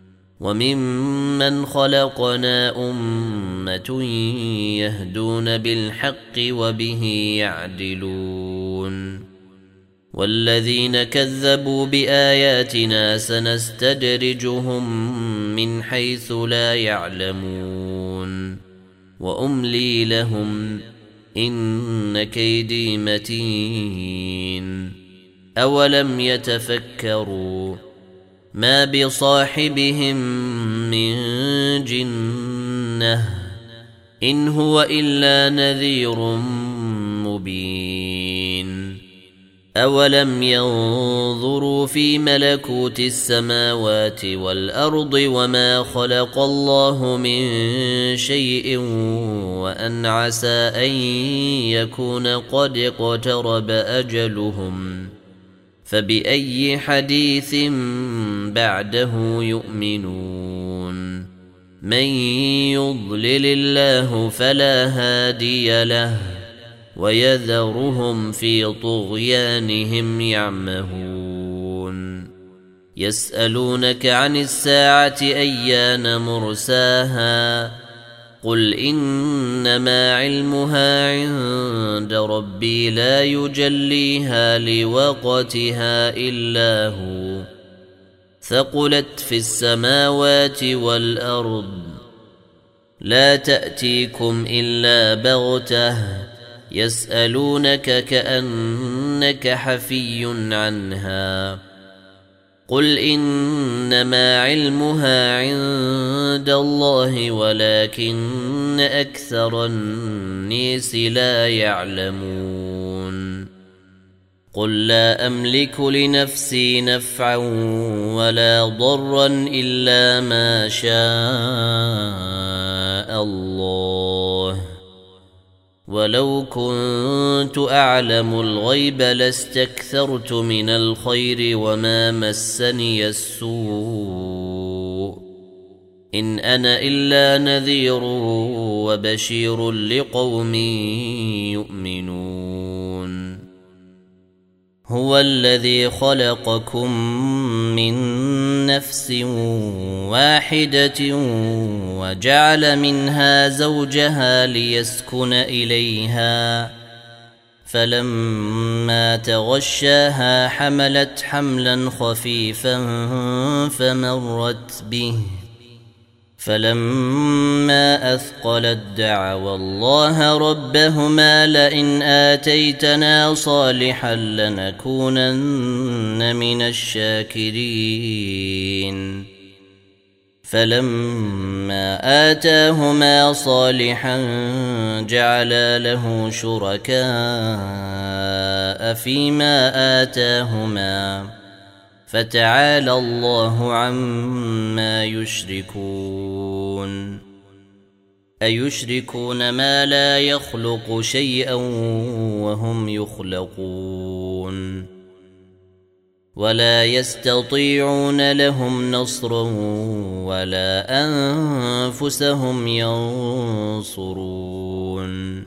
وممن خلقنا أمة يهدون بالحق وبه يعدلون والذين كذبوا بآياتنا سنستدرجهم من حيث لا يعلمون وأملي لهم إن كيدي متين أولم يتفكروا ما بصاحبهم من جنة إن هو إلا نذير مبين أولم ينظروا في ملكوت السماوات والأرض وما خلق الله من شيء وأن عسى أن يكون قد اقترب أجلهم فبأي حديث بعده يؤمنون من يضلل الله فلا هادي له ويذرهم في طغيانهم يعمهون يسألونك عن الساعة أيان مرساها قل إنما علمها عند ربي لا يجليها لوقتها إلا هو ثقلت في السماوات والأرض لا تأتيكم إلا بغتة يسألونك كأنك حفي عنها قل إنما علمها عند الله ولكن أكثر الناس لا يعلمون قل لا أملك لنفسي نفعا ولا ضرا إلا ما شاء الله ولو كنت أعلم الغيب لاستكثرت من الخير وما مسني السوء إن أنا إلا نذير وبشير لقوم يؤمنون هو الذي خلقكم من نفس واحدة وجعل منها زوجها ليسكن إليها فلما تغشاها حملت حملا خفيفا فمرت به فلما أثقلت دعوا الله ربهما لئن آتيتنا صالحا لنكونن من الشاكرين فلما آتاهما صالحا جعلا له شركاء فيما آتاهما فتعالى الله عما يشركون أيشركون ما لا يخلق شيئا وهم يخلقون ولا يستطيعون لهم نصرا ولا أنفسهم ينصرون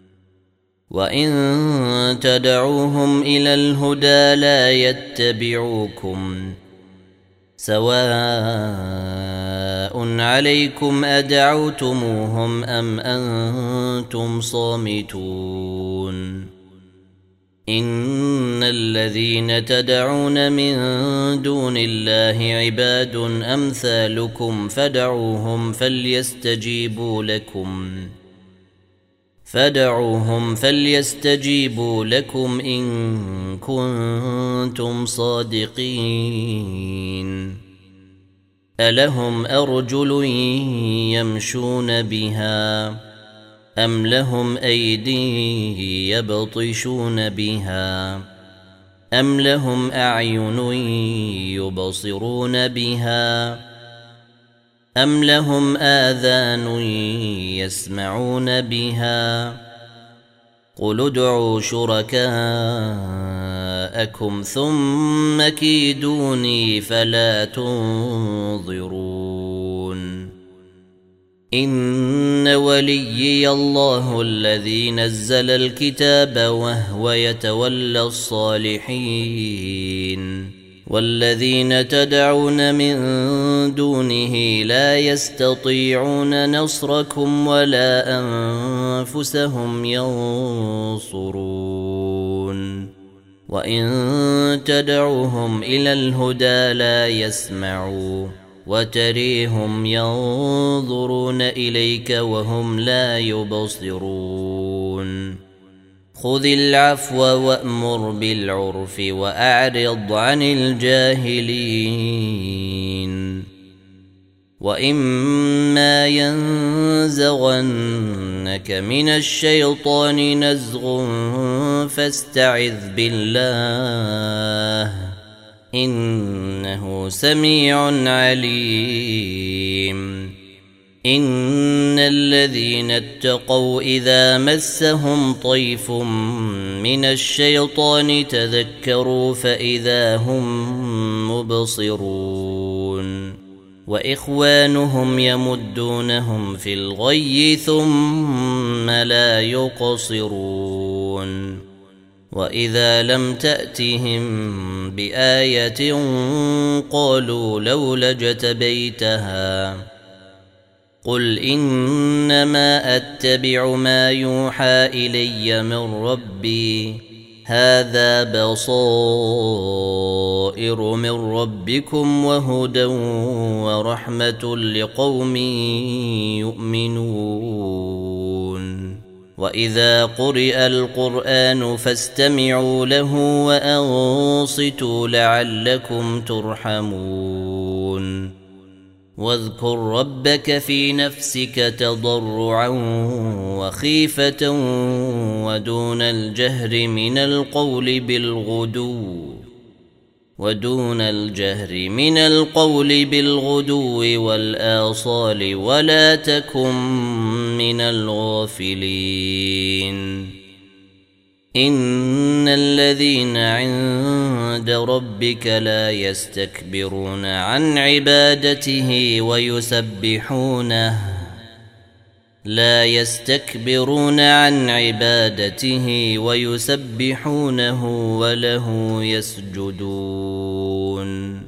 وإن تدعوهم إلى الهدى لا يتبعوكم سواء عليكم أدعوتموهم أم أنتم صامتون إن الذين تدعون من دون الله عباد أمثالكم فدعوهم فليستجيبوا لكم إن كنتم صادقين ألهم أرجل يمشون بها أم لهم أيدي يبطشون بها أم لهم أعين يبصرون بها أم لهم آذان يسمعون بها قل ادعوا شركاءكم ثم كيدوني فلا تنظرون إن وليي الله الذي نزل الكتاب وهو يتولى الصالحين والذين تدعون من دونه لا يستطيعون نصركم ولا أنفسهم ينصرون وإن تدعوهم إلى الهدى لا يسمعوا وتريهم ينظرون إليك وهم لا يبصرون خذ العفو وأمر بالعرف وأعرض عن الجاهلين وإما ينزغنك من الشيطان نزغ فاستعذ بالله إنه سميع عليم إن الذين اتقوا إذا مسهم طيف من الشيطان تذكروا فإذا هم مبصرون وإخوانهم يمدونهم في الغي ثم لا يقصرون وإذا لم تأتهم بآية قالوا لولا اجتبيتها قل إنما أتبع ما يوحى إلي من ربي هذا بصائر من ربكم وهدى ورحمة لقوم يؤمنون وإذا قرئ القرآن فاستمعوا له وأنصتوا لعلكم ترحمون واذكر ربك في نفسك تضرعا وخيفة ودون الجهر من القول بالغدو والآصال ولا تكن من الغافلين إن الذين عند ربك لا يستكبرون عن عبادته ويسبحونه وله يسجدون